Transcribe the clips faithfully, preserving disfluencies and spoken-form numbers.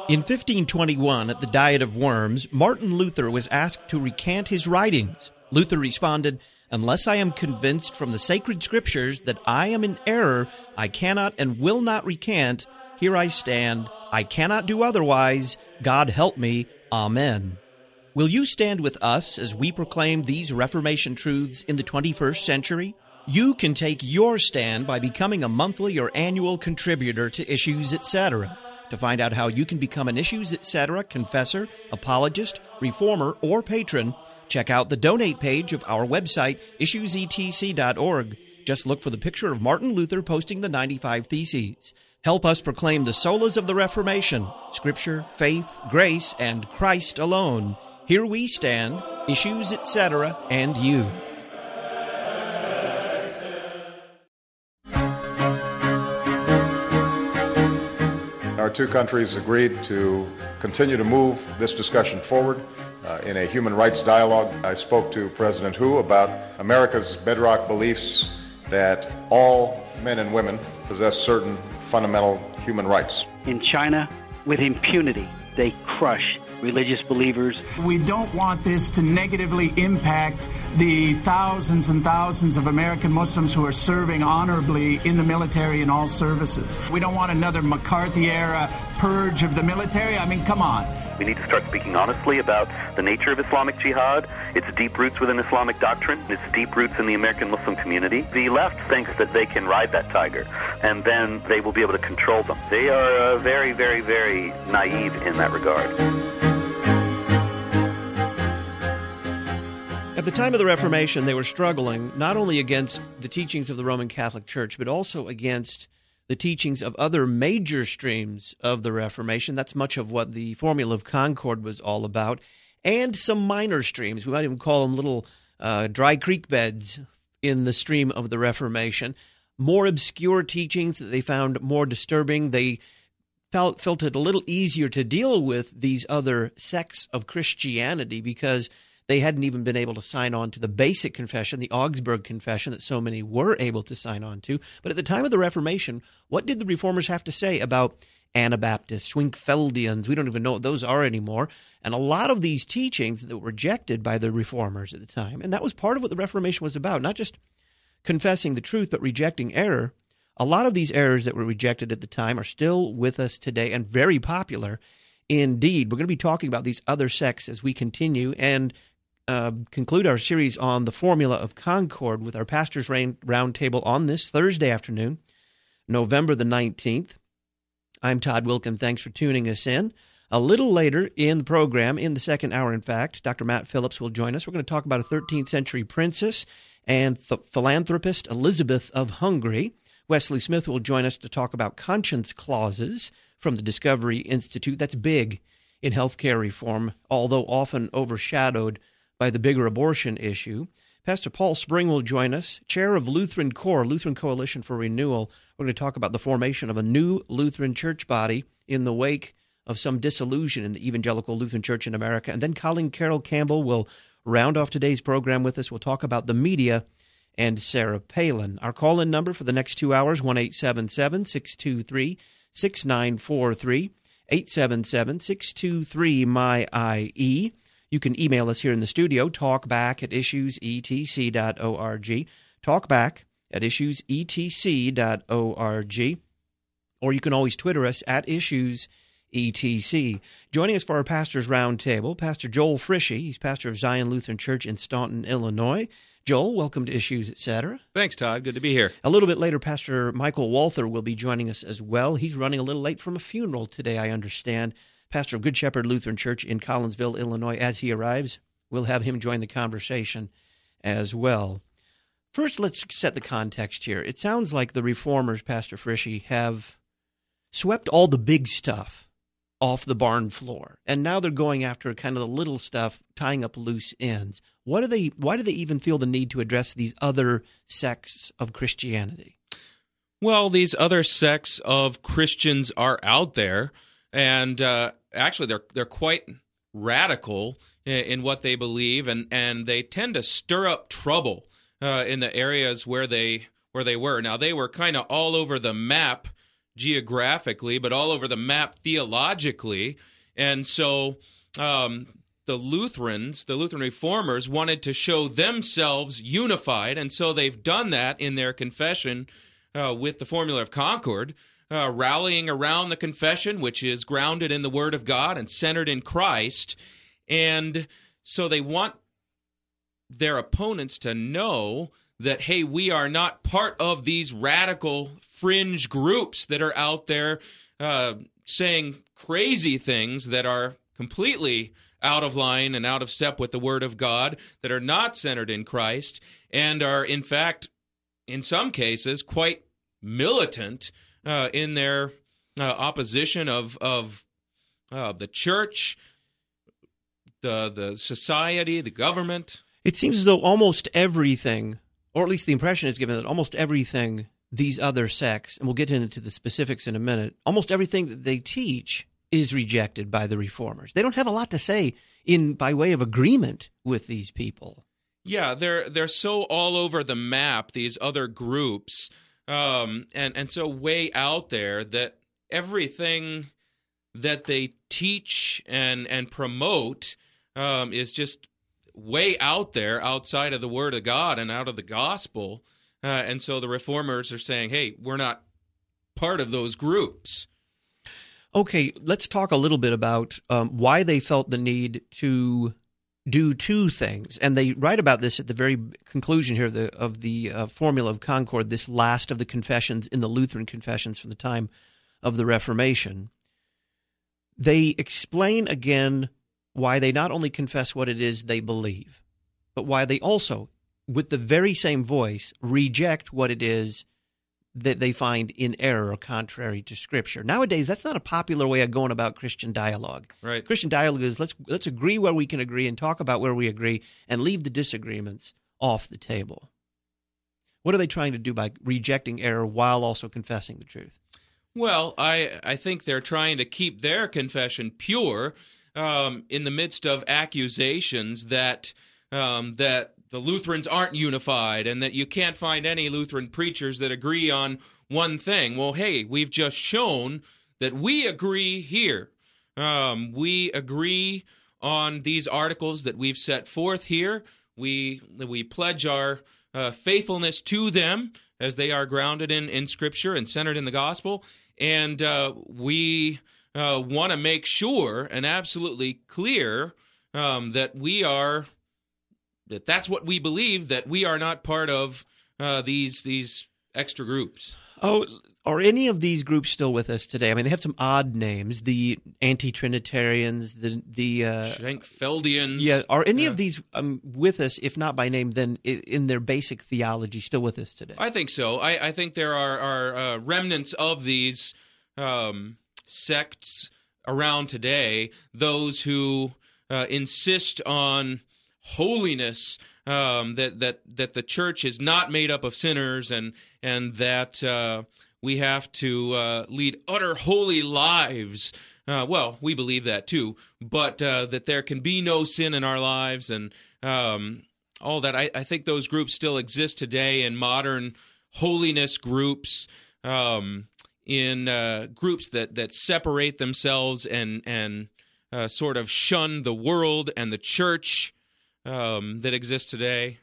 In fifteen twenty-one, at the Diet of Worms, Martin Luther was asked to recant his writings. Luther responded, "Unless I am convinced from the sacred scriptures that I am in error, I cannot and will not recant. Here I stand. I cannot do otherwise. God help me. Amen." Will you stand with us as we proclaim these Reformation truths in the twenty-first century? You can take your stand by becoming a monthly or annual contributor to Issues, et cetera. To find out how you can become an Issues, et cetera confessor, apologist, reformer, or patron, check out the donate page of our website, issues e t c dot org. Just look for the picture of Martin Luther posting the ninety-five Theses. Help us proclaim the solas of the Reformation, Scripture, faith, grace, and Christ alone. Here we stand, Issues, et cetera, and you. Our two countries agreed to continue to move this discussion forward uh, in a human rights dialogue. I spoke to President Hu about America's bedrock beliefs that all men and women possess certain fundamental human rights. In China, with impunity, they crush religious believers. We don't want this to negatively impact the thousands and thousands of American Muslims who are serving honorably in the military in all services. We don't want another McCarthy-era purge of the military. I mean, come on. We need to start speaking honestly about the nature of Islamic jihad, its deep roots within Islamic doctrine, its deep roots in the American Muslim community. The left thinks that they can ride that tiger, and then they will be able to control them. They are uh, very, very, very naive in that regard. At the time of the Reformation, they were struggling not only against the teachings of the Roman Catholic Church, but also against the teachings of other major streams of the Reformation. That's much of what the Formula of Concord was all about, and some minor streams. We might even call them little uh, dry creek beds in the stream of the Reformation. More obscure teachings that they found more disturbing. They felt, felt it a little easier to deal with these other sects of Christianity because they hadn't even been able to sign on to the basic confession, the Augsburg Confession, that so many were able to sign on to. But at the time of the Reformation, what did the Reformers have to say about Anabaptists, Schwenkfeldians? We don't even know what those are anymore. And a lot of these teachings that were rejected by the Reformers at the time, and that was part of what the Reformation was about, not just confessing the truth, but rejecting error. A lot of these errors that were rejected at the time are still with us today and very popular indeed. We're going to be talking about these other sects as we continue and Uh, conclude our series on the Formula of Concord with our Pastors Roundtable on this Thursday afternoon, November the nineteenth. I'm Todd Wilkin. Thanks for tuning us in. A little later in the program, in the second hour, in fact, Doctor Matt Phillips will join us. We're going to talk about a thirteenth century princess and th- philanthropist Elizabeth of Hungary. Wesley Smith will join us to talk about conscience clauses from the Discovery Institute. That's big in healthcare reform, although often overshadowed by the bigger abortion issue. Pastor Paul Spring will join us, chair of Lutheran Core, Lutheran Coalition for Renewal. We're going to talk about the formation of a new Lutheran church body in the wake of some disillusion in the evangelical Lutheran Church in America. And then Colleen Carroll Campbell will round off today's program with us. We'll talk about the media and Sarah Palin. Our call-in number for the next two hours, one eight seven seven, six two three, six nine four three, eight seven seven, six two three, M Y I E. You can email us here in the studio, talkback at issues e t c dot org, talkback at issues e t c dot org, or you can always Twitter us at issues e t c. Joining us for our Pastors Roundtable, Pastor Joel Frischi. He's pastor of Zion Lutheran Church in Staunton, Illinois. Joel, welcome to Issues, et cetera. Thanks, Todd. Good to be here. A little bit later, Pastor Michael Walther will be joining us as well. He's running a little late from a funeral today, I understand. Pastor of Good Shepherd Lutheran Church in Collinsville, Illinois. As he arrives, we'll have him join the conversation as well. First, let's set the context here. It sounds like the Reformers, Pastor Frischi, have swept all the big stuff off the barn floor, and now they're going after kind of the little stuff, tying up loose ends. What do they? Why do they even feel the need to address these other sects of Christianity? Well, these other sects of Christians are out there. And uh, actually, they're they're quite radical in, in what they believe, and, and they tend to stir up trouble uh, in the areas where they where they were. Now, they were kind of all over the map geographically, but all over the map theologically. And so um, the Lutherans, the Lutheran Reformers, wanted to show themselves unified, and so they've done that in their confession uh, with the Formula of Concord, uh, rallying around the confession, which is grounded in the Word of God and centered in Christ. And so they want their opponents to know that, hey, we are not part of these radical fringe groups that are out there uh, saying crazy things that are completely out of line and out of step with the Word of God, that are not centered in Christ, and are, in fact, in some cases, quite militant uh, in their uh, opposition of of uh, the church, the the society, the government. It seems as though almost everything, or at least the impression is given that almost everything these other sects, and we'll get into the specifics in a minute, almost everything that they teach is rejected by the Reformers. They don't have a lot to say in by way of agreement with these people. Yeah, they're they're so all over the map, these other groups, um, and, and so way out there that everything that they teach and, and promote um, is just way out there, outside of the Word of God and out of the gospel. Uh, and so the Reformers are saying, hey, we're not part of those groups. Okay, let's talk a little bit about um, why they felt the need to do two things. And they write about this at the very conclusion here of the, of the uh, Formula of Concord, this last of the confessions in the Lutheran confessions from the time of the Reformation. They explain again why they not only confess what it is they believe, but why they also, with the very same voice, reject what it is that they find in error or contrary to Scripture. Nowadays, that's not a popular way of going about Christian dialogue. Right. Christian dialogue is let's let's agree where we can agree and talk about where we agree and leave the disagreements off the table. What are they trying to do by rejecting error while also confessing the truth? Well, I I think they're trying to keep their confession pure um, in the midst of accusations that um, that the Lutherans aren't unified and that you can't find any Lutheran preachers that agree on one thing. Well, hey, we've just shown that we agree here. Um, we agree on these articles that we've set forth here. We we pledge our uh, faithfulness to them as they are grounded in, in Scripture and centered in the gospel. And uh, we uh, want to make sure and absolutely clear um, that we are... that that's what we believe, that we are not part of uh, these these extra groups. Oh, are any of these groups still with us today? I mean, they have some odd names, the anti-Trinitarians, the... the uh, Schenkfeldians. Yeah, are any yeah. of these um, with us, if not by name, then in their basic theology, still with us today? I think so. I, I think there are, are uh, remnants of these um, sects around today, those who uh, insist on holiness, um, that that that the church is not made up of sinners, and and that uh, we have to uh, lead utter holy lives. Uh, well, we believe that too, but uh, that there can be no sin in our lives, and um, all that. I, I think those groups still exist today in modern holiness groups, um, in uh, groups that that separate themselves and and uh, sort of shun the world and the church. Um, that exists today.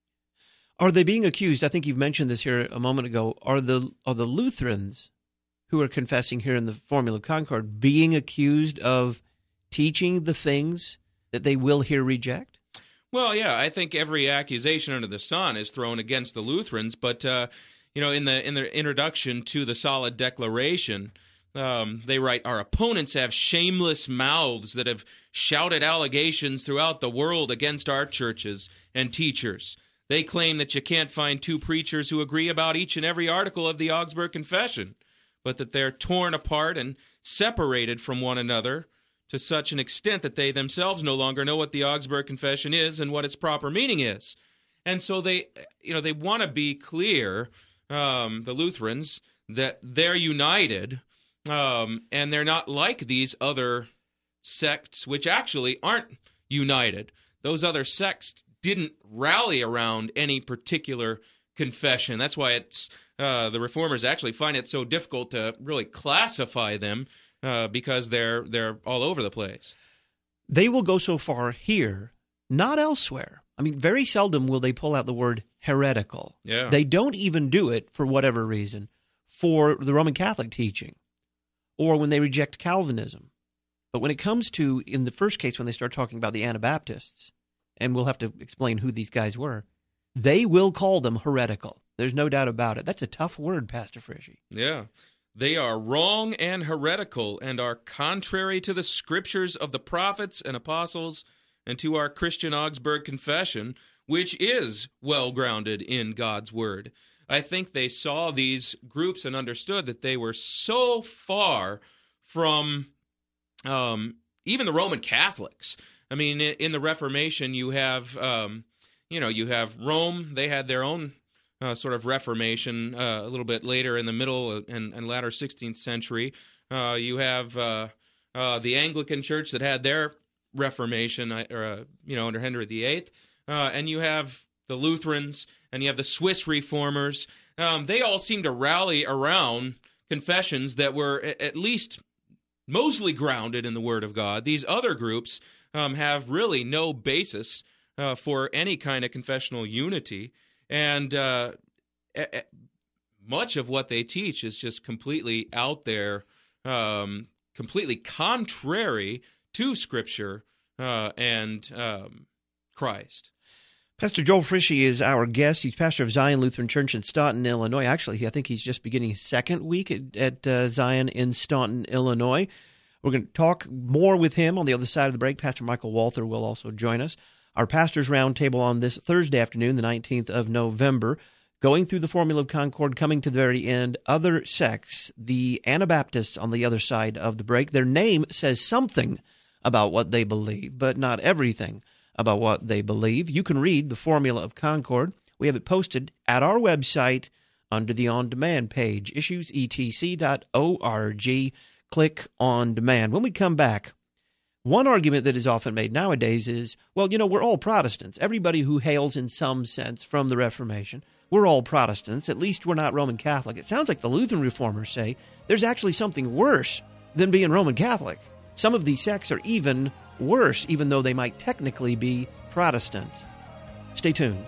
Are they being accused? I think you've mentioned this here a moment ago. Are the are the Lutherans who are confessing here in the Formula of Concord being accused of teaching the things that they will here reject? Well, yeah, I think every accusation under the sun is thrown against the Lutherans, but uh, you know, in the in the introduction to the Solid Declaration, Um, they write, our opponents have shameless mouths that have shouted allegations throughout the world against our churches and teachers. They claim that you can't find two preachers who agree about each and every article of the Augsburg Confession, but that they're torn apart and separated from one another to such an extent that they themselves no longer know what the Augsburg Confession is and what its proper meaning is. And so they, you know, they want to be clear, um, the Lutherans, that they're united. Um, and they're not like these other sects, which actually aren't united. Those other sects didn't rally around any particular confession. That's why it's uh, the Reformers actually find it so difficult to really classify them uh, because they're they're all over the place. They will go so far here, not elsewhere. I mean, very seldom will they pull out the word heretical. Yeah. They don't even do it, for whatever reason, for the Roman Catholic teaching or when they reject Calvinism. But when it comes to, in the first case, when they start talking about the Anabaptists, and we'll have to explain who these guys were, they will call them heretical. There's no doubt about it. That's a tough word, Pastor Frischi. Yeah. They are wrong and heretical and are contrary to the scriptures of the prophets and apostles and to our Christian Augsburg Confession, which is well-grounded in God's Word. I think they saw these groups and understood that they were so far from um, even the Roman Catholics. I mean, in the Reformation, you have, um, you know, you have Rome. They had their own uh, sort of Reformation uh, a little bit later in the middle and, and latter sixteenth century. Uh, you have uh, uh, the Anglican Church that had their Reformation, or uh, you know, under Henry the Eighth, uh, and you have the Lutherans, and you have the Swiss Reformers. Um, they all seem to rally around confessions that were at least mostly grounded in the Word of God. These other groups um, have really no basis uh, for any kind of confessional unity, and uh, a- a- much of what they teach is just completely out there, um, completely contrary to Scripture uh, and um, Christ. Pastor Joel Frischi is our guest. He's pastor of Zion Lutheran Church in Staunton, Illinois. Actually, I think he's just beginning his second week at, at uh, Zion in Staunton, Illinois. We're going to talk more with him on the other side of the break. Pastor Michael Walther will also join us. Our Pastors Roundtable on this Thursday afternoon, the nineteenth of November, going through the Formula of Concord, coming to the very end. Other sects, the Anabaptists on the other side of the break. Their name says something about what they believe, but not everything about what they believe. You can read the Formula of Concord. We have it posted at our website under the On Demand page, issues e t c dot org. Click On Demand. When we come back, one argument that is often made nowadays is, well, you know, we're all Protestants. Everybody who hails in some sense from the Reformation, we're all Protestants. At least we're not Roman Catholic. It sounds like the Lutheran Reformers say there's actually something worse than being Roman Catholic. Some of these sects are even worse, even though they might technically be Protestant. Stay tuned.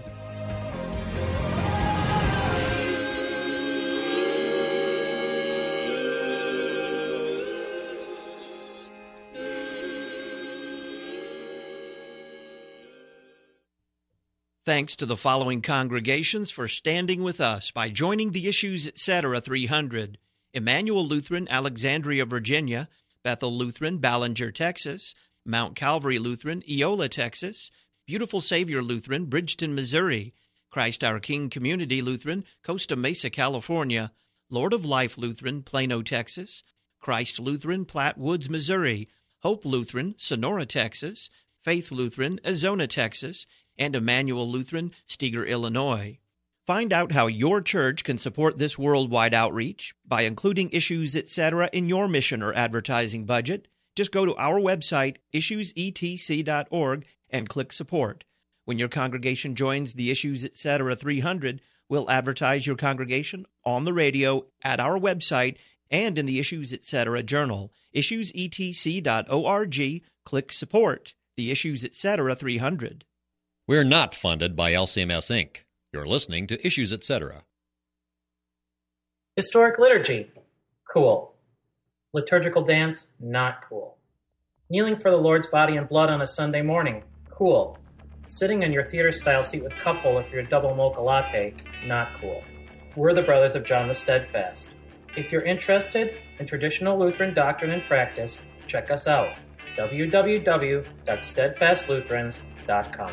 Thanks to the following congregations for standing with us by joining the Issues Etc. three hundred. Emmanuel Lutheran, Alexandria, Virginia; Bethel Lutheran, Ballinger, Texas; Mount Calvary Lutheran, Eola, Texas; Beautiful Savior Lutheran, Bridgeton, Missouri; Christ Our King Community Lutheran, Costa Mesa, California; Lord of Life Lutheran, Plano, Texas; Christ Lutheran, Platte Woods, Missouri; Hope Lutheran, Sonora, Texas; Faith Lutheran, Azona, Texas; and Emmanuel Lutheran, Steger, Illinois. Find out how your church can support this worldwide outreach by including Issues Etc. in your mission or advertising budget. Just go to our website, issues e t c dot org, and click Support. When your congregation joins the Issues Etc. three hundred, we'll advertise your congregation on the radio, at our website, and in the Issues Etc. journal. issues e t c dot org, click Support. The Issues Etc. three hundred. We're not funded by L C M S, Incorporated. You're listening to Issues Etc. Historic liturgy, cool. Liturgical dance, not cool. Kneeling for the Lord's body and blood on a Sunday morning, cool. Sitting in your theater-style seat with cup holder for your double mocha latte, not cool. We're the Brothers of John the Steadfast. If you're interested in traditional Lutheran doctrine and practice, check us out, w w w dot steadfast lutherans dot com.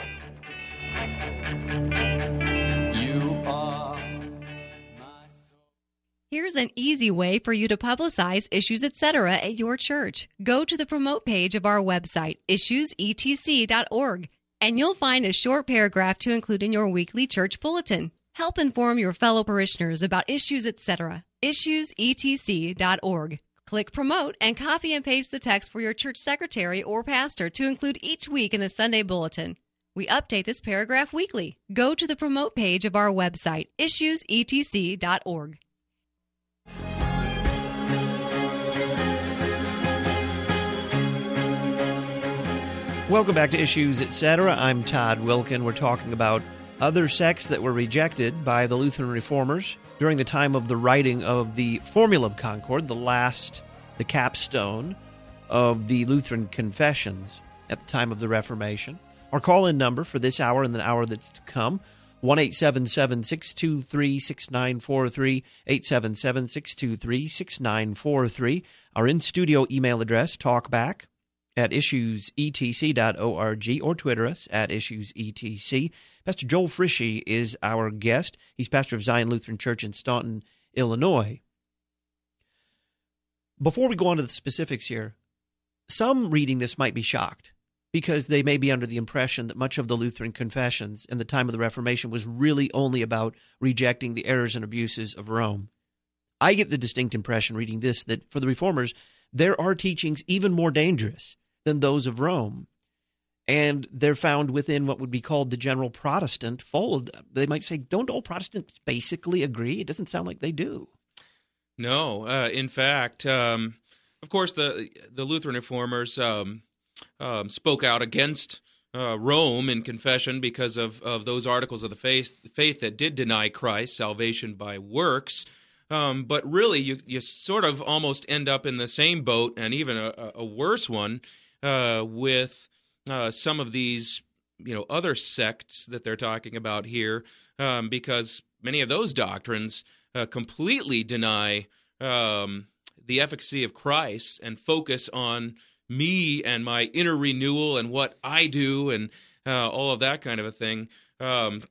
Here's an easy way for you to publicize Issues Etc. at your church. Go to the promote page of our website, issues e t c dot org, and you'll find a short paragraph to include in your weekly church bulletin. Help inform your fellow parishioners about Issues Etc. issues e t c dot org. Click Promote and copy and paste the text for your church secretary or pastor to include each week in the Sunday bulletin. We update this paragraph weekly. Go to the promote page of our website, issues e t c dot org. Welcome back to Issues, et cetera. I'm Todd Wilkin. We're talking about other sects that were rejected by the Lutheran Reformers during the time of the writing of the Formula of Concord, the last, the capstone of the Lutheran Confessions at the time of the Reformation. Our call-in number for this hour and the hour that's to come, one eight seven seven, six two three, six nine four three, eight seven seven, six two three, six nine four three. Our in-studio email address, talkback at issues e t c dot org, or Twitter us at issues e t c. Pastor Joel Frischie is our guest. He's pastor of Zion Lutheran Church in Staunton, Illinois. Before we go on to the specifics here, some reading this might be shocked because they may be under the impression that much of the Lutheran confessions in the time of the Reformation was really only about rejecting the errors and abuses of Rome. I get the distinct impression reading this that for the Reformers, there are teachings even more dangerous than those of Rome, and they're found within what would be called the general Protestant fold. They might say, don't all Protestants basically agree? It doesn't sound like they do. No, uh, in fact, um, of course, the the Lutheran Reformers um, um, spoke out against uh, Rome in confession because of, of those articles of the faith, faith that did deny Christ, salvation by works. Um, but really, you you sort of almost end up in the same boat, and even a, a worse one, uh, with uh, some of these, you know, other sects that they're talking about here, um, because many of those doctrines uh, completely deny um, the efficacy of Christ and focus on me and my inner renewal and what I do and uh, all of that kind of a thing. Um,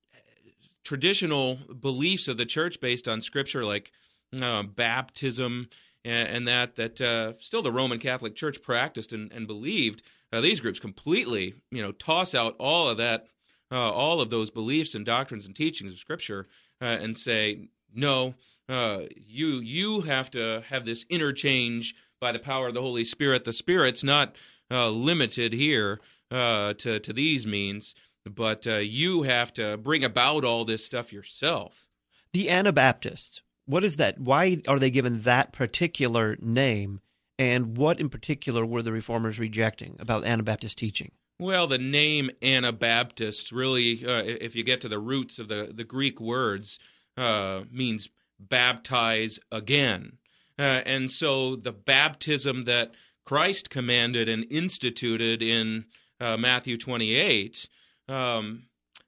traditional beliefs of the church based on Scripture, like uh, baptism and, and that, that uh, still the Roman Catholic Church practiced and, and believed, uh, these groups completely, you know, toss out all of that, uh, all of those beliefs and doctrines and teachings of Scripture uh, and say, no, uh, you you have to have this interchange by the power of the Holy Spirit. The Spirit's not uh, limited here uh, to, to these means, but uh, you have to bring about all this stuff yourself. The Anabaptists, what is that? Why are they given that particular name? And what in particular were the Reformers rejecting about Anabaptist teaching? Well, the name Anabaptist really, uh, if you get to the roots of the, the Greek words, uh, means baptize again. Uh, and so the baptism that Christ commanded and instituted in uh, Matthew twenty-eight, um,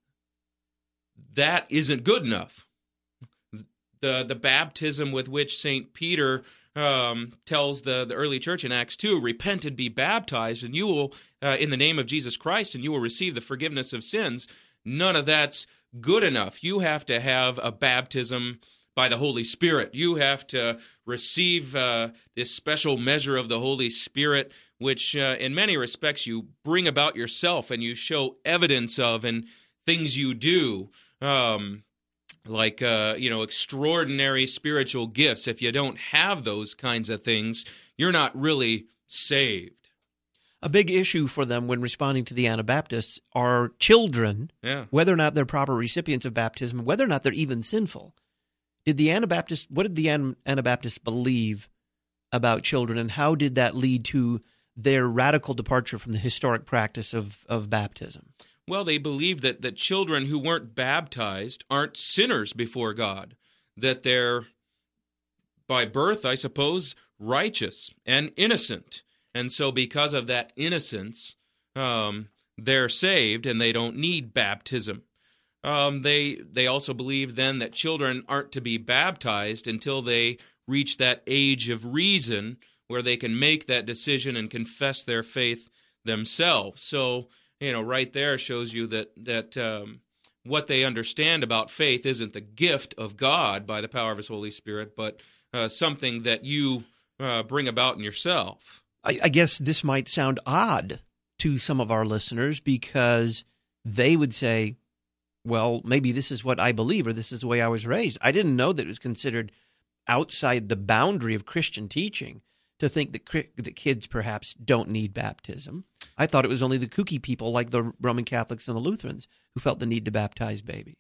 that isn't good enough. The the baptism with which Saint Peter um, tells the, the early church in Acts two, repent and be baptized, and you will, uh, in the name of Jesus Christ, and you will receive the forgiveness of sins, none of that's good enough. You have to have a baptism by the Holy Spirit. You have to receive uh, this special measure of the Holy Spirit, which uh, in many respects you bring about yourself and you show evidence of in things you do, um, like uh, you know, extraordinary spiritual gifts. If you don't have those kinds of things, you're not really saved. A big issue for them when responding to the Anabaptists are children, yeah. whether or not they're proper recipients of baptism, whether or not they're even sinful. Did the Anabaptists, what did the Anabaptists believe about children, and how did that lead to their radical departure from the historic practice of, of baptism? Well, they believed that, that children who weren't baptized aren't sinners before God, that they're, by birth, I suppose, righteous and innocent. And so because of that innocence, um, they're saved and they don't need baptism. Um, they they also believe then that children aren't to be baptized until they reach that age of reason where they can make that decision and confess their faith themselves. So, you know, right there shows you that that um, what they understand about faith isn't the gift of God by the power of His Holy Spirit, but uh, something that you uh, bring about in yourself. I, I guess this might sound odd to some of our listeners because they would say, well, maybe this is what I believe, or this is the way I was raised. I didn't know that it was considered outside the boundary of Christian teaching to think that, that kids perhaps don't need baptism. I thought it was only the kooky people like the Roman Catholics and the Lutherans who felt the need to baptize babies.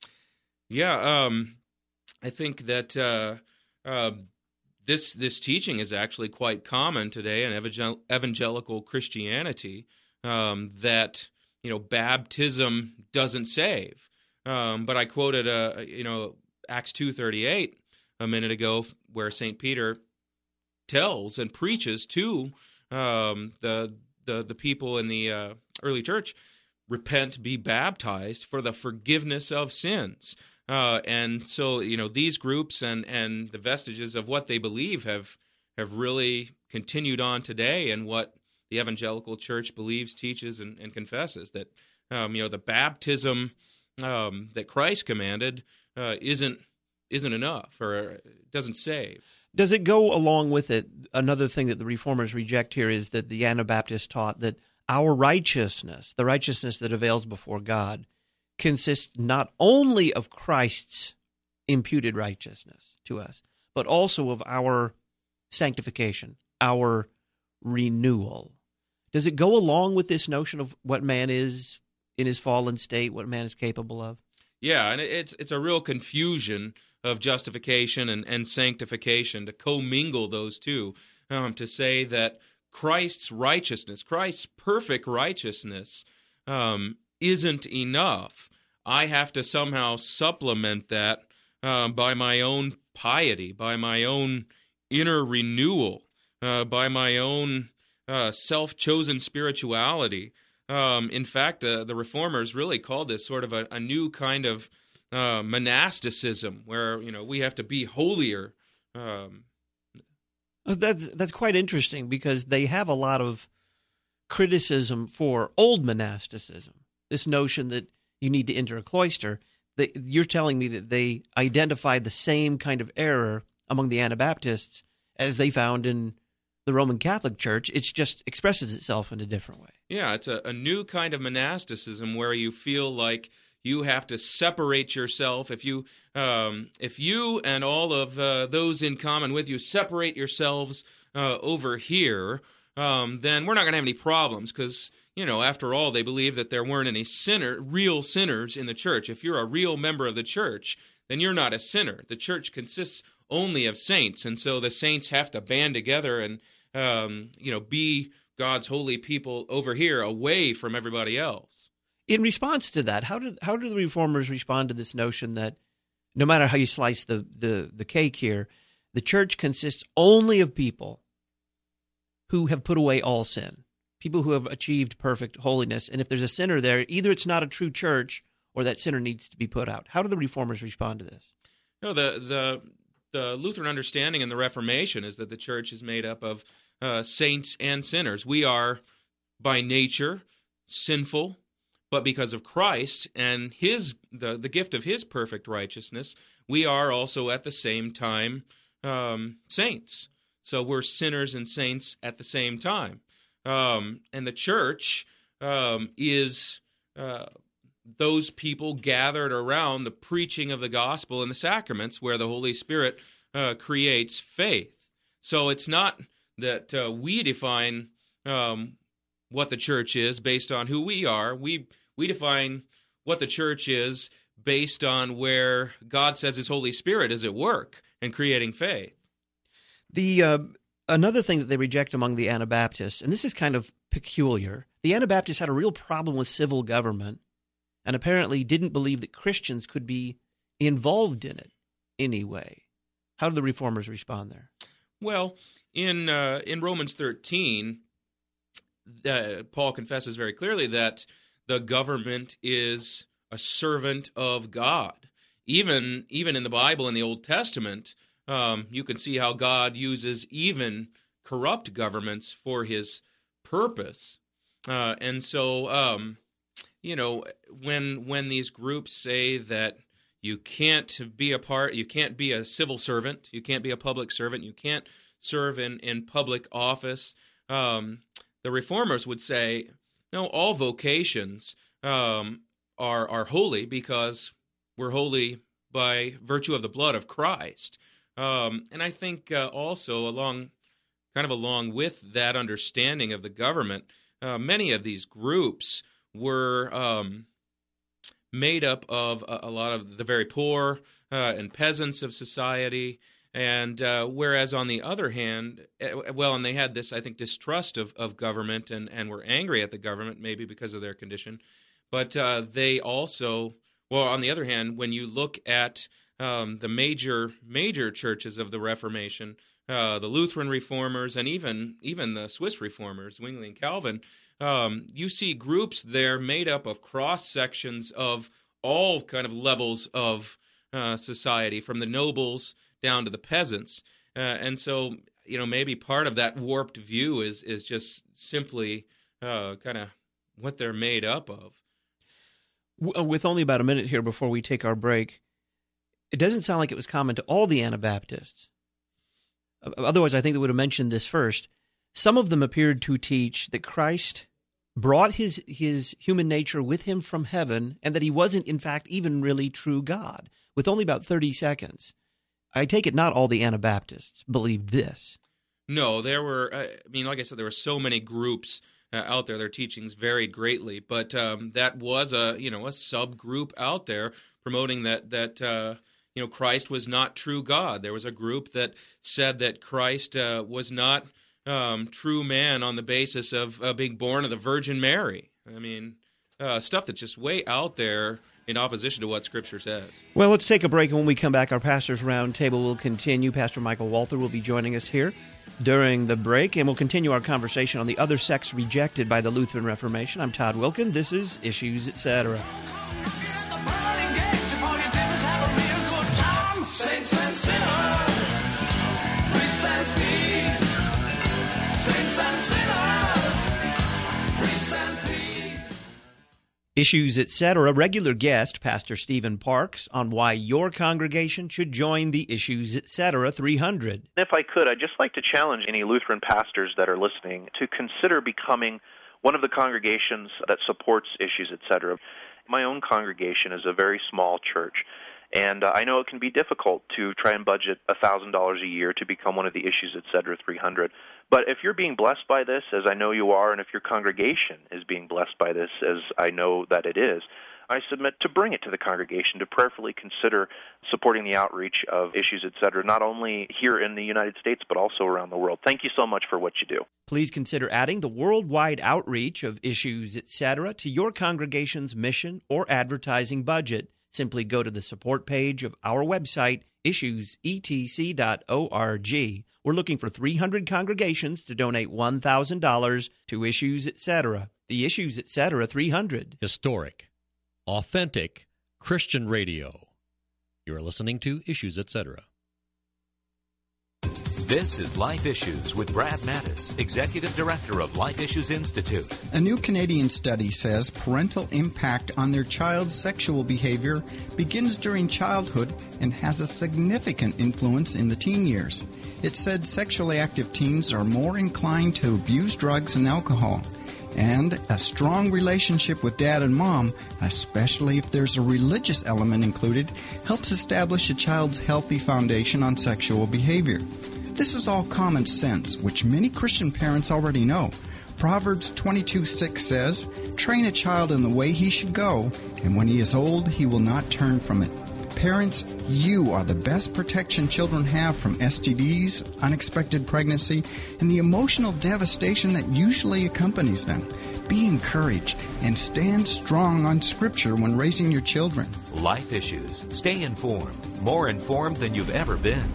Yeah, um, I think that uh, uh, this this teaching is actually quite common today in evangel- evangelical Christianity, um, that, you know, baptism doesn't save. Um, but I quoted, uh, you know, Acts two thirty-eight a minute ago, where Saint Peter tells and preaches to um, the, the the people in the uh, early church, repent, be baptized for the forgiveness of sins. Uh, and so, you know, these groups and, and the vestiges of what they believe have have really continued on today, and what the evangelical church believes, teaches, and, and confesses, that, um, you know, the baptism um, that Christ commanded uh, isn't isn't enough, or doesn't save. Does it go along with it? Another thing that the Reformers reject here is that the Anabaptists taught that our righteousness, the righteousness that avails before God, consists not only of Christ's imputed righteousness to us, but also of our sanctification, our renewal. Does it go along with this notion of what man is in his fallen state, what man is capable of? Yeah, and it's it's a real confusion of justification and, and sanctification, to commingle those two, um, to say that Christ's righteousness, Christ's perfect righteousness, um, isn't enough. I have to somehow supplement that uh, by my own piety, by my own inner renewal, uh, by my own uh, self-chosen spirituality. Um, in fact, uh, the Reformers really called this sort of a, a new kind of uh, monasticism, where, you know, we have to be holier. Um, that's that's quite interesting, because they have a lot of criticism for old monasticism. This notion that you need to enter a cloister. They, you're telling me that they identified the same kind of error among the Anabaptists as they found in the Roman Catholic Church. It just expresses itself in a different way. Yeah, it's a, a new kind of monasticism where you feel like you have to separate yourself. If you, um, if you and all of uh, those in common with you separate yourselves uh, over here, um, then we're not going to have any problems, because, you know, after all, they believe that there weren't any sinner, real sinners in the church. If you're a real member of the church, then you're not a sinner. The church consists only of saints, and so the saints have to band together and, um, you know, be God's holy people over here, away from everybody else. In response to that, how do how do the Reformers respond to this notion that no matter how you slice the, the, the cake here, the church consists only of people who have put away all sin, people who have achieved perfect holiness, and if there's a sinner there, either it's not a true church or that sinner needs to be put out? How do the Reformers respond to this? No, the the the Lutheran understanding in the Reformation is that the church is made up of uh, saints and sinners. We are by nature sinful, but because of Christ and his the, the gift of his perfect righteousness, we are also at the same time um, saints. So we're sinners and saints at the same time. Um, and the church um, is uh, those people gathered around the preaching of the gospel and the sacraments, where the Holy Spirit uh, creates faith. So it's not that uh, we define um, what the church is based on who we are. We we define what the church is based on where God says his Holy Spirit is at work in creating faith. The uh, another thing that they reject among the Anabaptists, and this is kind of peculiar, the Anabaptists had a real problem with civil government and apparently didn't believe that Christians could be involved in it anyway. How do the Reformers respond there? Well, in uh, in Romans thirteen, uh, Paul confesses very clearly that the government is a servant of God. Even even in the Bible, in the Old Testament, um, you can see how God uses even corrupt governments for his purpose. Uh, and so, um, you know, when when these groups say that you can't be a part, you can't be a civil servant, you can't be a public servant, you can't serve in, in public office, um, the Reformers would say, no, all vocations um, are are holy because we're holy by virtue of the blood of Christ. Um, and I think uh, also along, kind of along with that understanding of the government, uh, many of these groups were um, made up of a, a lot of the very poor uh, and peasants of society. And uh, whereas on the other hand, well, and they had this, I think, distrust of, of government and, and were angry at the government, maybe because of their condition. But uh, they also, well, on the other hand, when you look at um, the major major churches of the Reformation, uh, the Lutheran Reformers, and even even the Swiss Reformers, Zwingli and Calvin, um, you see groups there made up of cross sections of all kind of levels of uh, society, from the nobles down to the peasants. Uh, and so, you know, maybe part of that warped view is is just simply uh, kind of what they're made up of. With only about a minute here before we take our break, it doesn't sound like it was common to all the Anabaptists. Otherwise, I think they would have mentioned this first. Some of them appeared to teach that Christ brought his his human nature with him from heaven, and that he wasn't, in fact, even really true God. With only about thirty seconds, I take it not all the Anabaptists believed this. No, there were, I mean, like I said, there were so many groups uh, out there. Their teachings varied greatly, but um, that was a, you know, a subgroup out there promoting that, that uh, you know, Christ was not true God. There was a group that said that Christ uh, was not um, true man on the basis of uh, being born of the Virgin Mary. I mean, uh, stuff that's just way out there in opposition to what Scripture says. Well, let's take a break, and when we come back, our Pastor's Roundtable will continue. Pastor Michael Walther will be joining us here during the break, and we'll continue our conversation on the other sects rejected by the Lutheran Reformation. I'm Todd Wilkin. This is Issues, et cetera. Issues, et cetera. Regular guest, Pastor Stephen Parks, on why your congregation should join the Issues, et cetera. three hundred. If I could, I'd just like to challenge any Lutheran pastors that are listening to consider becoming one of the congregations that supports Issues, et cetera. My own congregation is a very small church, and uh, I know it can be difficult to try and budget one thousand dollars a year to become one of the Issues, et cetera. three hundred. But if you're being blessed by this, as I know you are, and if your congregation is being blessed by this, as I know that it is, I submit to bring it to the congregation to prayerfully consider supporting the outreach of Issues, et cetera, not only here in the United States, but also around the world. Thank you so much for what you do. Please consider adding the worldwide outreach of Issues, et cetera, to your congregation's mission or advertising budget. Simply go to the support page of our website, issues e t c dot org. We're looking for three hundred congregations to donate one thousand dollars to Issues, et cetera. The Issues, et cetera. three hundred. Historic, authentic Christian radio. You are listening to Issues, et cetera. This is Life Issues with Brad Mattis, Executive Director of Life Issues Institute. A new Canadian study says parental impact on their child's sexual behavior begins during childhood and has a significant influence in the teen years. It said sexually active teens are more inclined to abuse drugs and alcohol. And a strong relationship with dad and mom, especially if there's a religious element included, helps establish a child's healthy foundation on sexual behavior. This is all common sense, which many Christian parents already know. Proverbs twenty-two six says, "Train a child in the way he should go, and when he is old, he will not turn from it." Parents, you are the best protection children have from S T Ds, unexpected pregnancy, and the emotional devastation that usually accompanies them. Be encouraged and stand strong on Scripture when raising your children. Life Issues. Stay informed, more informed than you've ever been.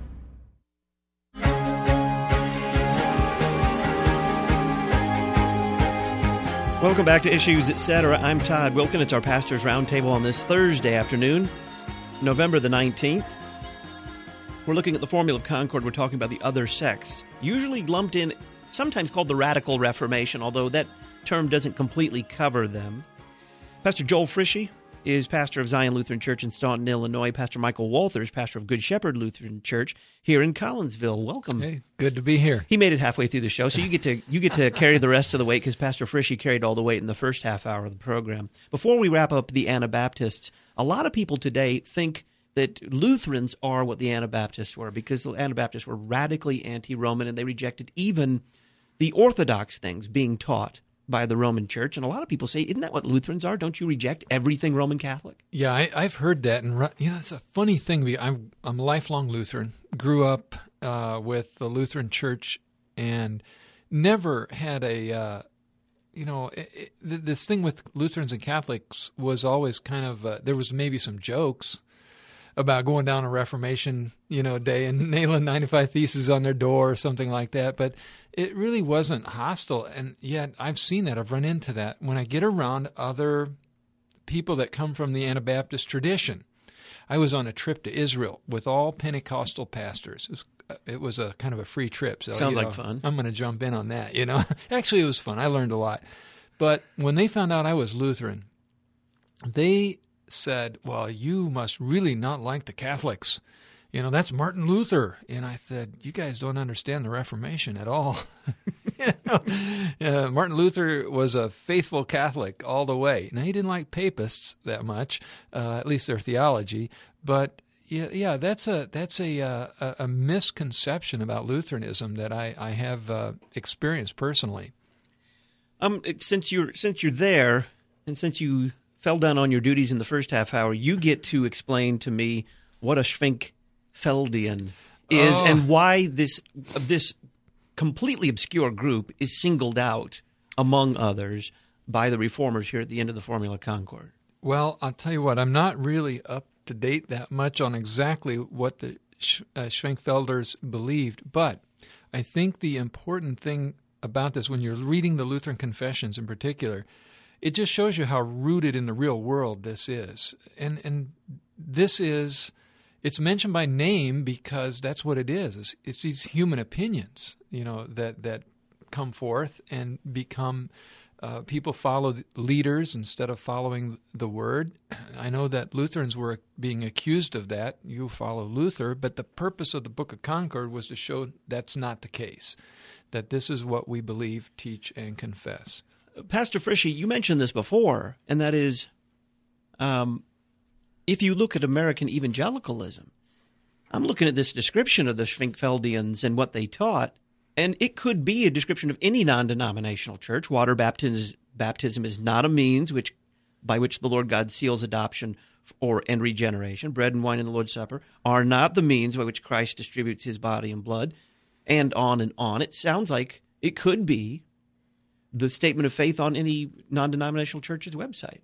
Welcome back to Issues, et cetera. I'm Todd Wilkin. It's our Pastor's Roundtable on this Thursday afternoon, November the nineteenth. We're looking at the Formula of Concord. We're talking about the other sects, usually lumped in, sometimes called the Radical Reformation, although that term doesn't completely cover them. Pastor Joel Frischi is pastor of Zion Lutheran Church in Staunton, Illinois. Pastor Michael Walther is pastor of Good Shepherd Lutheran Church here in Collinsville. Welcome. Hey, good to be here. He made it halfway through the show, so you get to you get to carry the rest of the weight because Pastor Frischi carried all the weight in the first half hour of the program. Before we wrap up the Anabaptists, a lot of people today think that Lutherans are what the Anabaptists were because the Anabaptists were radically anti-Roman and they rejected even the Orthodox things being taught by the Roman Church. And a lot of people say, isn't that what Lutherans are? Don't you reject everything Roman Catholic? Yeah, I, I've heard that. And, you know, it's a funny thing. I'm, I'm a lifelong Lutheran, grew up uh, with the Lutheran Church, and never had a, uh, you know, it, it, this thing with Lutherans and Catholics was always kind of, uh, there was maybe some jokes about going down a Reformation, you know, day and nailing ninety-five Theses on their door or something like that. But it really wasn't hostile. And yet I've seen that. I've run into that when I get around other people that come from the Anabaptist tradition. I was on a trip to Israel with all Pentecostal pastors. It was, it was a kind of a free trip. So, Sounds you know, like fun. I'm going to jump in on that, you know. Actually, it was fun. I learned a lot. But when they found out I was Lutheran, they said, well, you must really not like the Catholics. You know, that's Martin Luther. And I said, you guys don't understand the Reformation at all. you know, uh, Martin Luther was a faithful Catholic all the way. Now, he didn't like papists that much, uh, at least their theology. But, yeah, yeah that's a that's a, uh, a misconception about Lutheranism that I, I have uh, experienced personally. Um, it, since you're since you're there, and since you fell down on your duties in the first half hour, you get to explain to me what a Schwenkfeldian is oh. and why this this completely obscure group is singled out, among others, by the reformers here at the end of the Formula Concord. Well, I'll tell you what, I'm not really up to date that much on exactly what the Sch- uh, Schwenkfelders believed, but I think the important thing about this, when you're reading the Lutheran Confessions in particular, it just shows you how rooted in the real world this is. And and this is, it's mentioned by name because that's what it is. It's, it's these human opinions, you know, that, that come forth and become, uh, people follow leaders instead of following the Word. I know that Lutherans were being accused of that. You follow Luther, but the purpose of the Book of Concord was to show that's not the case, that this is what we believe, teach, and confess. Pastor Frischie, you mentioned this before, and that is, um, if you look at American evangelicalism, I'm looking at this description of the Schwenkfeldians and what they taught, and it could be a description of any non-denominational church. Water baptism, baptism is not a means which by which the Lord God seals adoption or and regeneration. Bread and wine in the Lord's Supper are not the means by which Christ distributes his body and blood, and on and on. It sounds like it could be the statement of faith on any non-denominational church's website.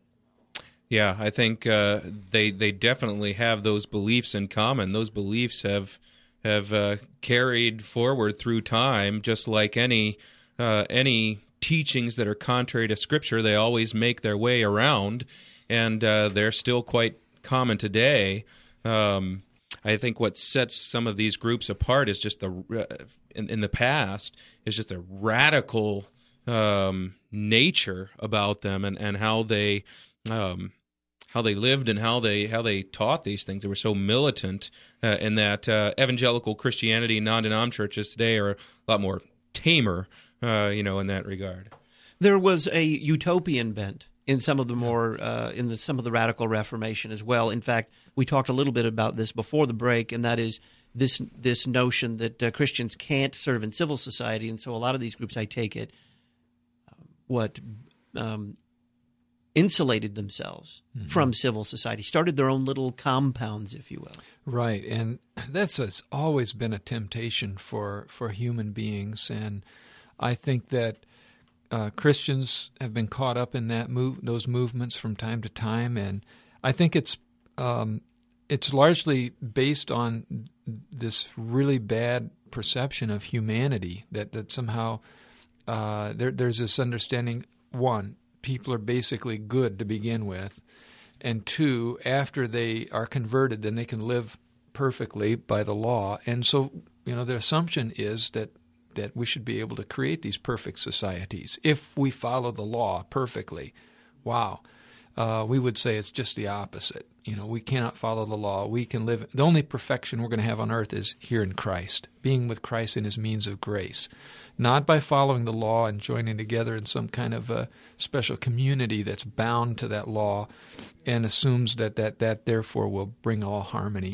Yeah, I think uh, they they definitely have those beliefs in common. Those beliefs have have uh, carried forward through time, just like any uh, any teachings that are contrary to Scripture. They always make their way around, and uh, they're still quite common today. Um, I think what sets some of these groups apart is just the uh, in, in the past is just a radical um, nature about them, and, and how they um, how they lived and how they how they taught these things. They were so militant, uh, in that uh, evangelical Christianity, non-denom churches today are a lot more tamer, uh, you know, in that regard. There was a utopian bent in some of the more uh, in the, some of the radical Reformation as well. In fact, we talked a little bit about this before the break, and that is this this notion that uh, Christians can't serve in civil society, and so a lot of these groups, I take it, uh, what um, insulated themselves mm-hmm. from civil society, started their own little compounds, if you will. Right, and that's has always been a temptation for for human beings, and I think that Uh, Christians have been caught up in that move, those movements from time to time, and I think it's um, it's largely based on this really bad perception of humanity that that somehow uh, there, there's this understanding: one, people are basically good to begin with, and two, after they are converted, then they can live perfectly by the law, and so you know the assumption is that. that we should be able to create these perfect societies if we follow the law perfectly. Wow. Uh, we would say it's just the opposite. You know, we cannot follow the law. We can live. The only perfection we're going to have on earth is here in Christ, being with Christ in his means of grace, not by following the law and joining together in some kind of a special community that's bound to that law and assumes that that, that therefore will bring all harmony.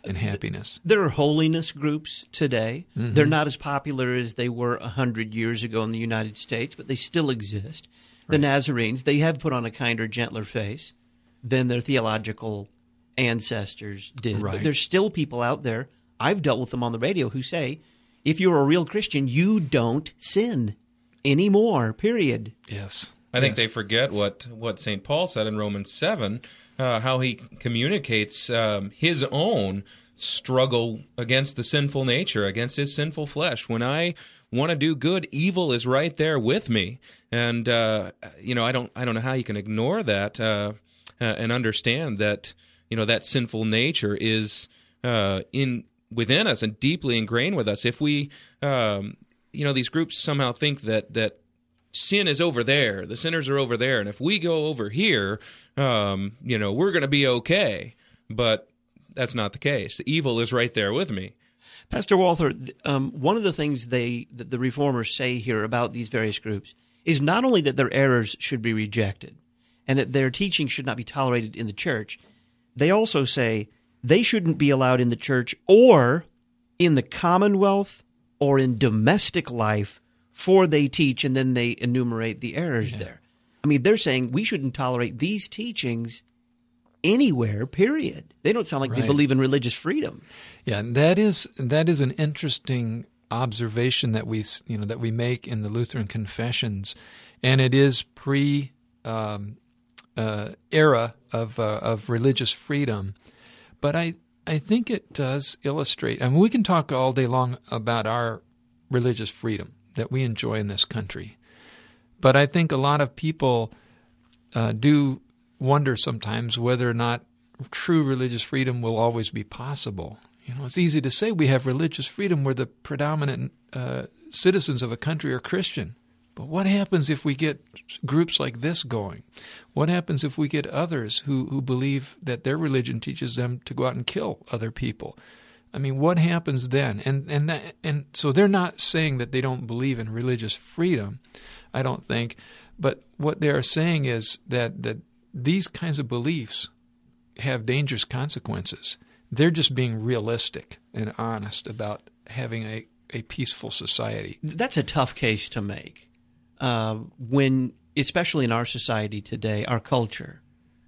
and happiness. There are holiness groups today. Mm-hmm. They're not as popular as they were one hundred years ago in the United States, but they still exist. The Right. Nazarenes, they have put on a kinder, gentler face than their theological ancestors did. Right. But there's still people out there, I've dealt with them on the radio, who say, if you're a real Christian, you don't sin anymore, period. Yes. I think Yes. they forget what, what Saint Paul said in Romans seven, uh, how he communicates um, his own struggle against the sinful nature, against his sinful flesh. When I want to do good, evil is right there with me. And, uh, you know, I don't I don't know how you can ignore that uh, uh, and understand that, you know, that sinful nature is uh, in within us and deeply ingrained with us. If we, um, you know, these groups somehow think that that sin is over there, the sinners are over there, and if we go over here, um, you know, we're going to be okay. But that's not the case. The evil is right there with me. Pastor Walther, um, one of the things they that the reformers say here about these various groups is not only that their errors should be rejected and that their teaching should not be tolerated in the church, they also say they shouldn't be allowed in the church or in the commonwealth or in domestic life, for they teach, and then they enumerate the errors yeah. there. I mean, they're saying we shouldn't tolerate these teachings anywhere, period. They don't sound like Right. they believe in religious freedom. Yeah, and that is that is an interesting observation that we you know that we make in the Lutheran confessions, and it is pre um, uh, era of uh, of religious freedom. But I I think it does illustrate. I mean, we can talk all day long about our religious freedom that we enjoy in this country, but I think a lot of people uh, do wonder sometimes whether or not true religious freedom will always be possible. You know, it's easy to say we have religious freedom where the predominant uh, citizens of a country are Christian. But what happens if we get groups like this going? What happens if we get others who, who believe that their religion teaches them to go out and kill other people? I mean, what happens then? And and that, and so they're not saying that they don't believe in religious freedom, I don't think. But what they are saying is that that these kinds of beliefs have dangerous consequences. They're just being realistic and honest about having a, a peaceful society. That's a tough case to make uh, when, especially in our society today, our culture,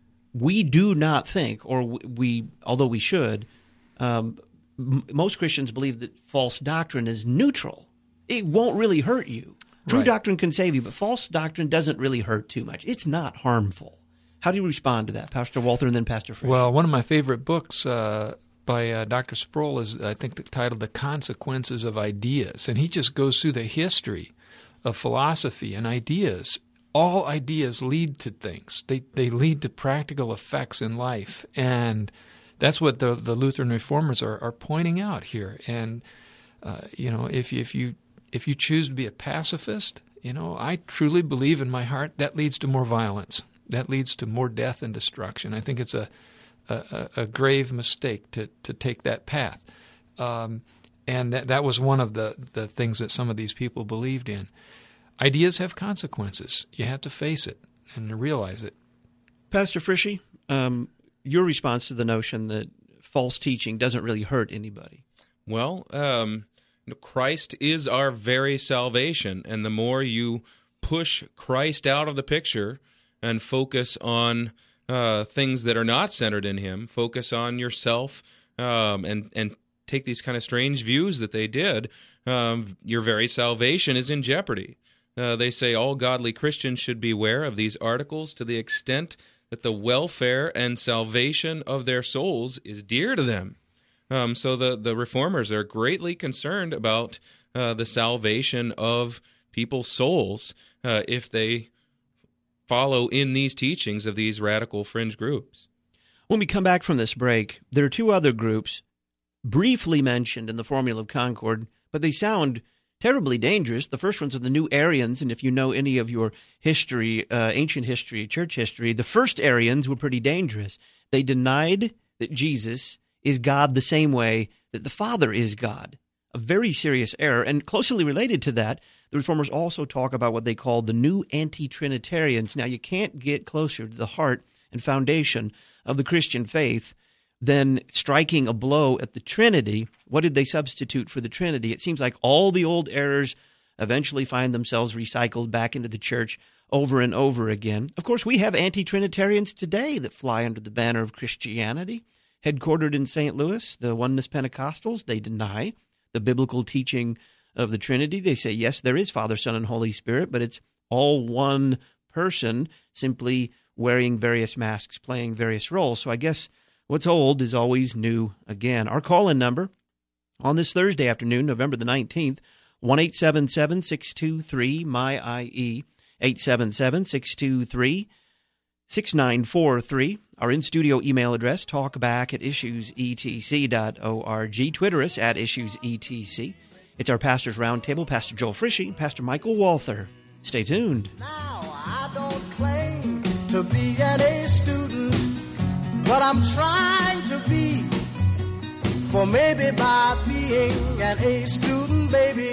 we do not think, or we, although we should, um, m- most Christians believe that false doctrine is neutral. It won't really hurt you. True Right. doctrine can save you, but false doctrine doesn't really hurt too much. It's not harmful. How do you respond to that, Pastor Walther and then Pastor Frisch? Well, one of my favorite books uh, by uh, Doctor Sproul is, I think, the title "The Consequences of Ideas," and he just goes through the history of philosophy and ideas. All ideas lead to things. They they lead to practical effects in life, and that's what the the Lutheran reformers are, are pointing out here. And uh, you know, if if you if you choose to be a pacifist, you know, I truly believe in my heart that leads to more violence. That leads to more death and destruction. I think it's a a, a grave mistake to, to take that path. Um, and that, that was one of the, the things that some of these people believed in. Ideas have consequences. You have to face it and realize it. Pastor Frisch, um, your response to the notion that false teaching doesn't really hurt anybody. Well, um, Christ is our very salvation, and the more you push Christ out of the picture and focus on uh, things that are not centered in Him, focus on yourself, um, and and take these kind of strange views that they did, um, your very salvation is in jeopardy. Uh, they say all godly Christians should beware of these articles to the extent that the welfare and salvation of their souls is dear to them. Um, so the, the reformers are greatly concerned about uh, the salvation of people's souls uh, if they follow in these teachings of these radical fringe groups. When we come back from this break, there are two other groups briefly mentioned in the Formula of Concord, but they sound terribly dangerous. The first ones are the New Arians, and if you know any of your history, uh, ancient history, church history, the first Arians were pretty dangerous. They denied that Jesus is God the same way that the Father is God. A very serious error, and closely related to that, the Reformers also talk about what they call the new anti-Trinitarians. Now, you can't get closer to the heart and foundation of the Christian faith then striking a blow at the Trinity, what did they substitute for the Trinity? It seems like all the old errors eventually find themselves recycled back into the church over and over again. Of course, we have anti-Trinitarians today that fly under the banner of Christianity. Headquartered in Saint Louis, the Oneness Pentecostals, they deny the biblical teaching of the Trinity. They say, yes, there is Father, Son, and Holy Spirit, but it's all one person simply wearing various masks, playing various roles. So I guess what's old is always new again. Our call-in number on this Thursday afternoon, November the nineteenth, one eight seven seven, six two three, M Y I E, eight seven seven, six two three, six nine four three. Our in-studio email address, talkback at issues e t c dot org. Twitter us at issuesetc. It's our Pastor's Roundtable, Pastor Joel Frischi, Pastor Michael Walther. Stay tuned. Now, I don't claim to be an A student, but I'm trying to be. For maybe by being an A student, baby,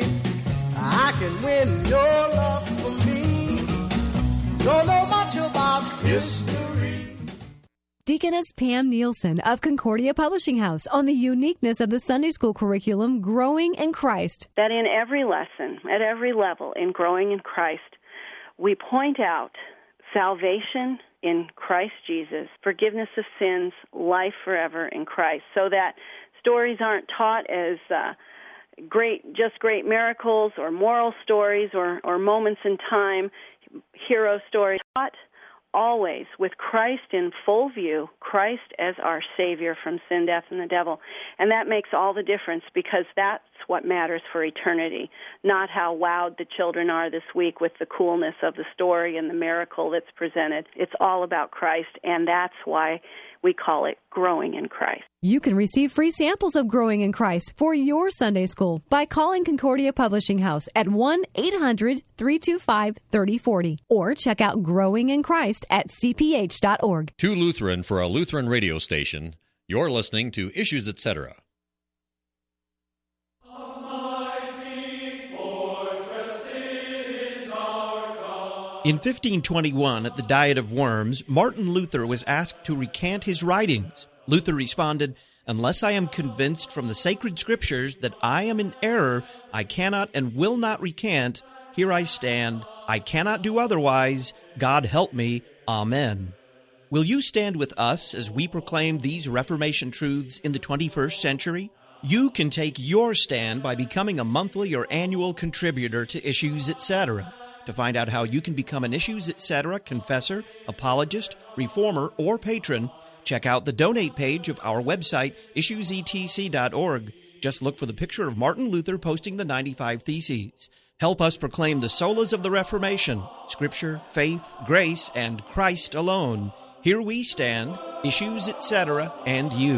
I can win your love for me. Don't know much about history. Deaconess Pam Nielsen of Concordia Publishing House on the uniqueness of the Sunday school curriculum, Growing in Christ. That in every lesson, at every level in Growing in Christ, we point out salvation in Christ Jesus, forgiveness of sins, life forever in Christ, so that stories aren't taught as uh, great, just great miracles or moral stories or, or moments in time, hero stories, taught always with Christ in full view, Christ as our Savior from sin, death, and the devil. And that makes all the difference, because that's what matters for eternity, not how wowed the children are this week with the coolness of the story and the miracle that's presented. It's all about Christ, and that's why we call it Growing in Christ. You can receive free samples of Growing in Christ for your Sunday school by calling Concordia Publishing House at one eight hundred, three two five, three oh four oh or check out Growing in Christ at c p h dot org. Too Lutheran for a Lutheran radio station. You're listening to Issues, et cetera. In fifteen twenty-one, at the Diet of Worms, Martin Luther was asked to recant his writings. Luther responded, "Unless I am convinced from the sacred scriptures that I am in error, I cannot and will not recant. Here I stand. I cannot do otherwise. God help me. Amen." Will you stand with us as we proclaim these Reformation truths in the twenty-first century? You can take your stand by becoming a monthly or annual contributor to Issues, et cetera. To find out how you can become an Issues, et cetera confessor, apologist, reformer, or patron, check out the donate page of our website, issues e t c dot org. Just look for the picture of Martin Luther posting the ninety-five Theses. Help us proclaim the solas of the Reformation, Scripture, faith, grace, and Christ alone. Here we stand, Issues, et cetera, and you.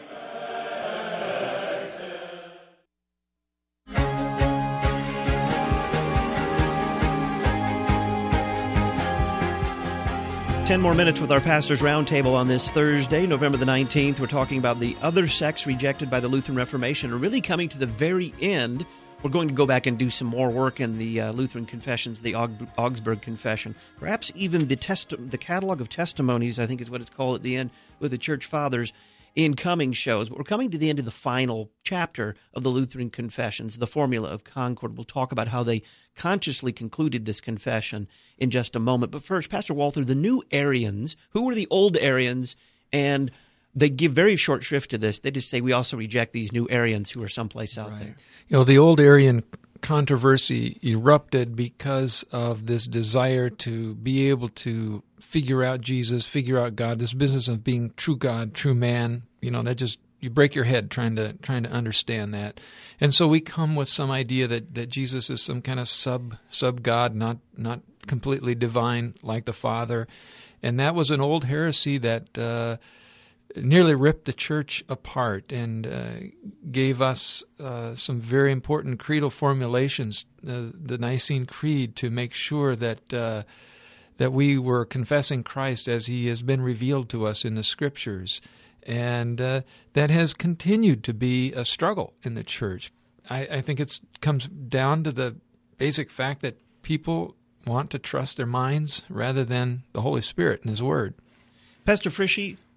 Ten more minutes with our Pastor's Roundtable on this Thursday, November the nineteenth. We're talking about the other sects rejected by the Lutheran Reformation. We're really coming to the very end. We're going to go back and do some more work in the uh, Lutheran Confessions, the Aug- Augsburg Confession, perhaps even the test- the catalog of testimonies, I think is what it's called at the end, with the Church Fathers in coming shows. But we're coming to the end of the final chapter of the Lutheran Confessions, the Formula of Concord. We'll talk about how they consciously concluded this confession in just a moment. But first, Pastor Walther, the new Arians, who were the old Arians, and they give very short shrift to this. They just say we also reject these new Arians who are someplace out right. there. You know, the old Arian controversy erupted because of this desire to be able to figure out Jesus, figure out God, this business of being true God, true man. You know, that just, you break your head trying to trying to understand that. And so we come with some idea that, that Jesus is some kind of sub sub God, not not completely divine like the Father. And that was an old heresy that uh, nearly ripped the church apart and uh, gave us uh, some very important creedal formulations, uh, the Nicene Creed, to make sure that uh, that we were confessing Christ as he has been revealed to us in the Scriptures. And uh, that has continued to be a struggle in the church. I, I think it comes down to the basic fact that people want to trust their minds rather than the Holy Spirit and His Word. Pastor Frischi,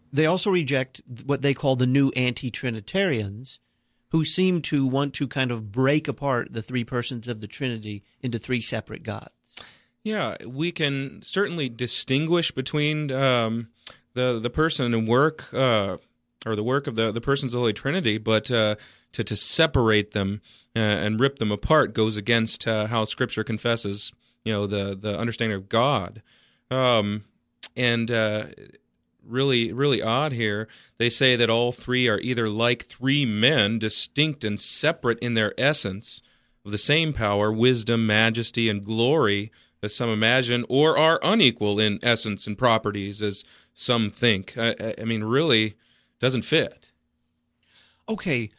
they also reject what they call the new anti-Trinitarians, who seem to want to kind of break apart the three persons of the Trinity into three separate gods. Yeah, we can certainly distinguish between um, the the person and work, uh, or the work of the, the persons of the Holy Trinity, but uh, to, to separate them uh, and rip them apart goes against uh, how Scripture confesses, you know, the, the understanding of God. Um, and uh, really, really odd here, they say that all three are either like three men, distinct and separate in their essence, of the same power, wisdom, majesty, and glory, as some imagine, or are unequal in essence and properties, as some think. I, I mean, really doesn't fit. Okay.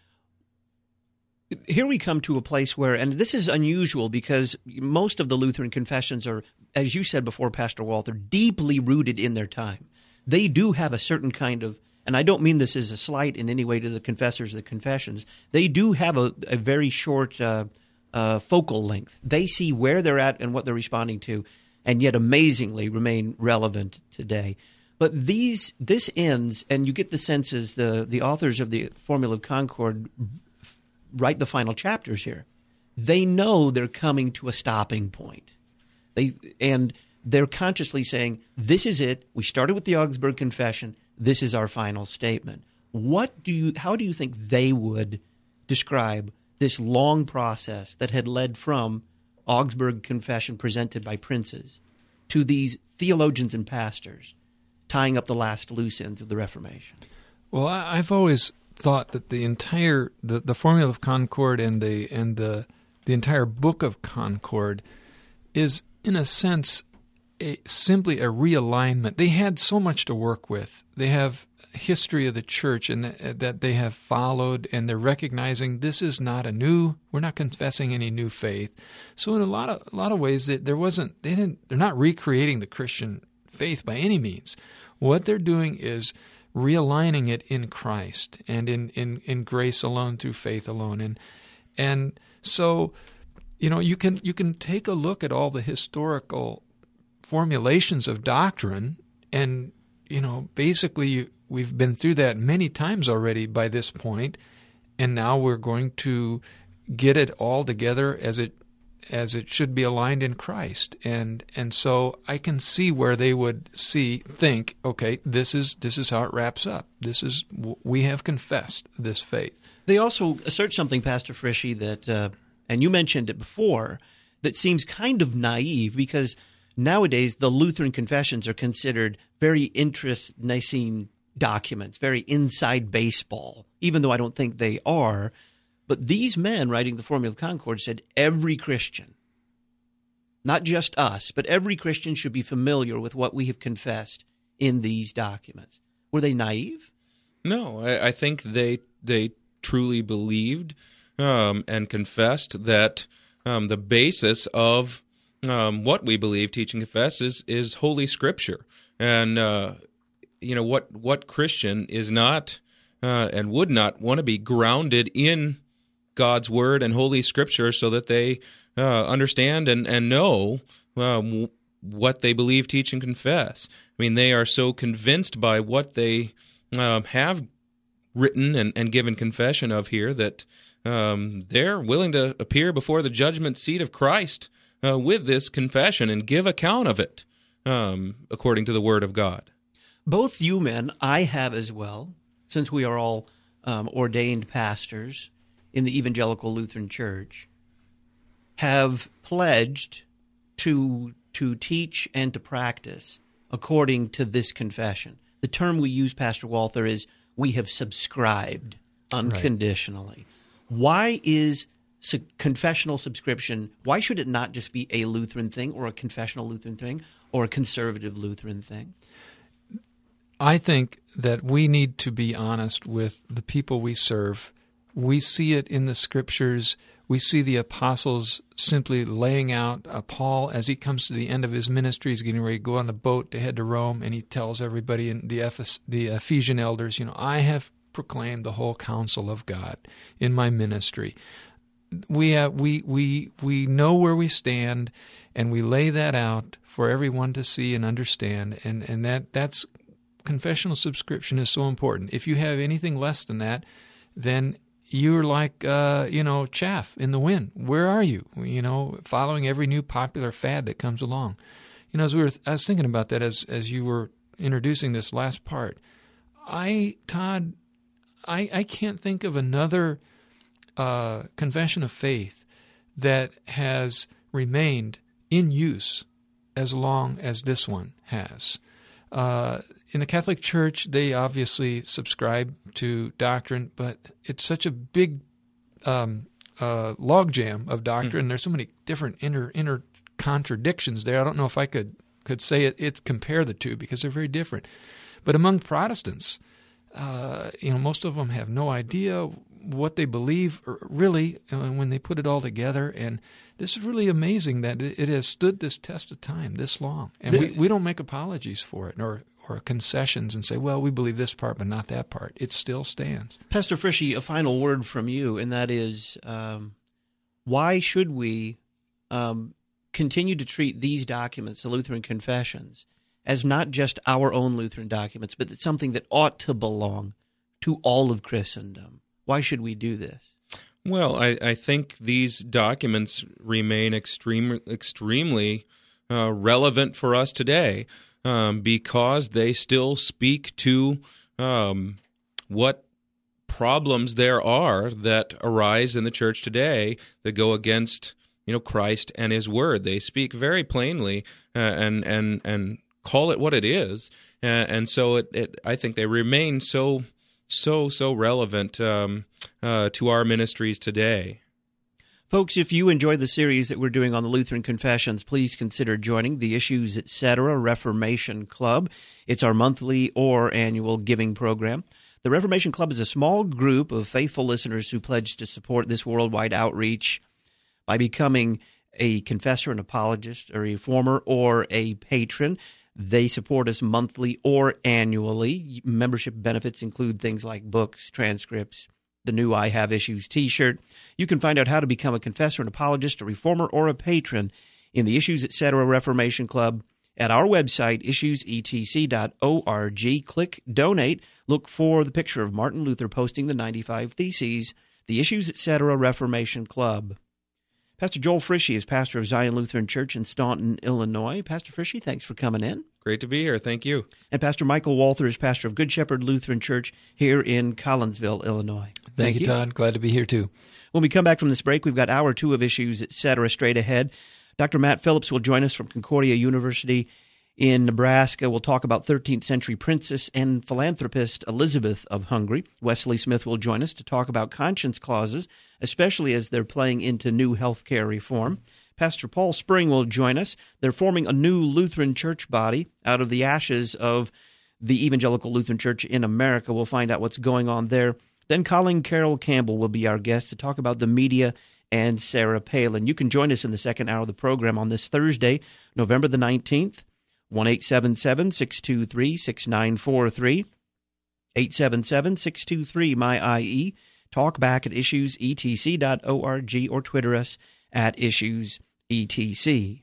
Here we come to a place where, and this is unusual because most of the Lutheran confessions are, as you said before, Pastor Walther, deeply rooted in their time. They do have a certain kind of, and I don't mean this as a slight in any way to the confessors of the confessions, they do have a, a very short uh, uh, focal length. They see where they're at and what they're responding to, and yet amazingly remain relevant today. But these, this ends, and you get the sense as the, the authors of the Formula of Concord write the final chapters here. They know they're coming to a stopping point. They and they're consciously saying, this is it. We started with the Augsburg Confession. This is our final statement. What do you? How do you think they would describe this long process that had led from Augsburg Confession presented by princes to these theologians and pastors tying up the last loose ends of the Reformation? Well, I've always thought that the entire the, the Formula of Concord and the and the the entire Book of Concord is, in a sense, a, simply a realignment. They had so much to work with. They have a history of the church and th- that they have followed, and they're recognizing this is not a new. We're not confessing any new faith. So, in a lot of a lot of ways, that there wasn't. They didn't. They're not recreating the Christian faith by any means. What they're doing is realigning it in Christ and in, in, in grace alone through faith alone. And and so, you know, you can you can take a look at all the historical formulations of doctrine, and, you know, basically we've been through that many times already by this point, and now we're going to get it all together as it as it should be aligned in Christ. And and so I can see where they would see, think, okay, this is this is how it wraps up. This is, we have confessed this faith. They also assert something, Pastor Frischi, that, uh, and you mentioned it before, that seems kind of naive, because nowadays the Lutheran confessions are considered very interest-Nicene documents, very inside baseball, even though I don't think they are. But these men writing the Formula of Concord said every Christian, not just us, but every Christian should be familiar with what we have confessed in these documents. Were they naive? No, I, I think they they truly believed um, and confessed that um, the basis of um, what we believe, teach, and confess is, is Holy Scripture. And, uh, you know, what, what Christian is not uh, and would not want to be grounded in God's Word and Holy Scripture so that they uh, understand and, and know um, what they believe, teach, and confess. I mean, they are so convinced by what they um, have written and, and given confession of here that um, they're willing to appear before the judgment seat of Christ uh, with this confession and give account of it um, according to the Word of God. Both you men, I have as well, since we are all um, ordained pastors in the Evangelical Lutheran Church, have pledged to to teach and to practice according to this confession. The term we use, Pastor Walther, is we have subscribed unconditionally. Right. Why is su- confessional subscription, why should it not just be a Lutheran thing or a confessional Lutheran thing or a conservative Lutheran thing? I think that we need to be honest with the people we serve. We see it in the Scriptures. We see the apostles simply laying out uh, Paul as he comes to the end of his ministry. He's getting ready to go on a boat to head to Rome, and he tells everybody, in the, Ephes- the Ephesian elders, you know, I have proclaimed the whole counsel of God in my ministry. We uh, we we we know where we stand, and we lay that out for everyone to see and understand, and and that that's confessional subscription is so important. If you have anything less than that, then you're like, uh, you know, chaff in the wind. Where are you? You know, following every new popular fad that comes along. You know, as we were, I was thinking about that as as you were introducing this last part. I, Todd, I I can't think of another uh, confession of faith that has remained in use as long as this one has. Uh, in the Catholic Church, they obviously subscribe to doctrine, but it's such a big um, uh, logjam of doctrine. Mm. There's so many different inner inner contradictions there. I don't know if I could could say it. It's compare the two because they're very different. But among Protestants, uh, you know, most of them have no idea what they believe really when they put it all together. And this is really amazing that it has stood this test of time this long. And we, we don't make apologies for it or, or concessions and say, well, we believe this part but not that part. It still stands. Pastor Frischie, a final word from you, and that is um, why should we um, continue to treat these documents, the Lutheran Confessions, as not just our own Lutheran documents, but it's something that ought to belong to all of Christendom? Why should we do this? Well, I, I think these documents remain extreme, extremely uh, relevant for us today um, because they still speak to um, what problems there are that arise in the church today that go against, you know, Christ and His Word. They speak very plainly uh, and and and call it what it is, uh, and so it, it. I think they remain so. so, so relevant um, uh, to our ministries today. Folks, if you enjoy the series that we're doing on the Lutheran Confessions, please consider joining the Issues Etc. Reformation Club. It's our monthly or annual giving program. The Reformation Club is a small group of faithful listeners who pledge to support this worldwide outreach by becoming a confessor, an apologist, a reformer, or a patron. They support us monthly or annually. Membership benefits include things like books, transcripts, the new I Have Issues t-shirt. You can find out how to become a confessor, an apologist, a reformer, or a patron in the Issues Etc. Reformation Club at our website, issues e t c dot org. Click Donate. Look for the picture of Martin Luther posting the ninety-five Theses, the Issues Etc. Reformation Club. Pastor Joel Frischie is pastor of Zion Lutheran Church in Staunton, Illinois. Pastor Frischie, thanks for coming in. Great to be here. Thank you. And Pastor Michael Walther is pastor of Good Shepherd Lutheran Church here in Collinsville, Illinois. Thank, Thank you, you, Todd. Glad to be here, too. When we come back from this break, we've got hour two of Issues Etc. straight ahead. Doctor Matt Phillips will join us from Concordia University in Nebraska. We'll talk about thirteenth century princess and philanthropist Elizabeth of Hungary. Wesley Smith will join us to talk about conscience clauses, especially as they're playing into new health care reform. Pastor Paul Spring will join us. They're forming a new Lutheran church body out of the ashes of the Evangelical Lutheran Church in America. We'll find out what's going on there. Then Colin Carroll Campbell will be our guest to talk about the media and Sarah Palin. You can join us in the second hour of the program on this Thursday, November the nineteenth, one eight seven seven, six two three, six nine four three, eight seven seven, six two three, M Y I E. Talk back at issues e t c dot org or Twitter us at issues E T C.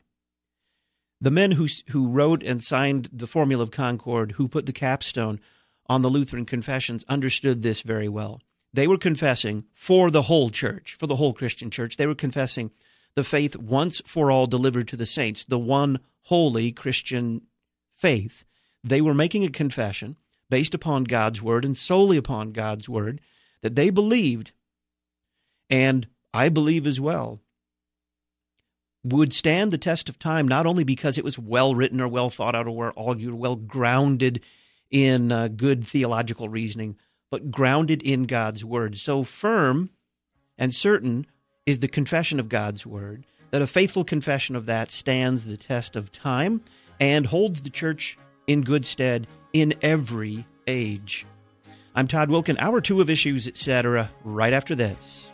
The men who who wrote and signed the Formula of Concord, who put the capstone on the Lutheran Confessions, understood this very well. They were confessing for the whole church, for the whole Christian church. They were confessing the faith once for all delivered to the saints, the one holy Christian faith. They were making a confession based upon God's word and solely upon God's word that they believed, and I believe as well, would stand the test of time, not only because it was well written or well thought out or well argued, well grounded in uh, good theological reasoning, but grounded in God's word. So firm and certain is the confession of God's word that a faithful confession of that stands the test of time and holds the church in good stead in every age. I'm Todd Wilken, hour two of Issues Etc., right after this.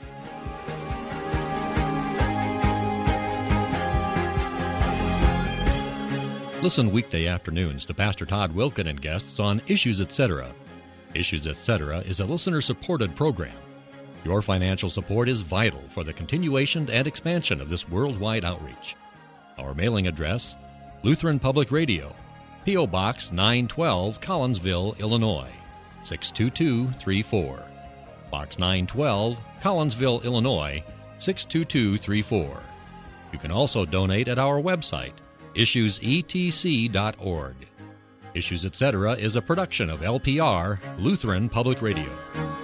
Listen weekday afternoons to Pastor Todd Wilken and guests on Issues Etc. Issues Etc. is a listener-supported program. Your financial support is vital for the continuation and expansion of this worldwide outreach. Our mailing address, Lutheran Public Radio, P O. Box nine twelve, Collinsville, Illinois, six two two three four. Box nine twelve, Collinsville, Illinois, six two two three four. You can also donate at our website, issues e t c dot org. Issues Etc. is a production of L P R, Lutheran Public Radio.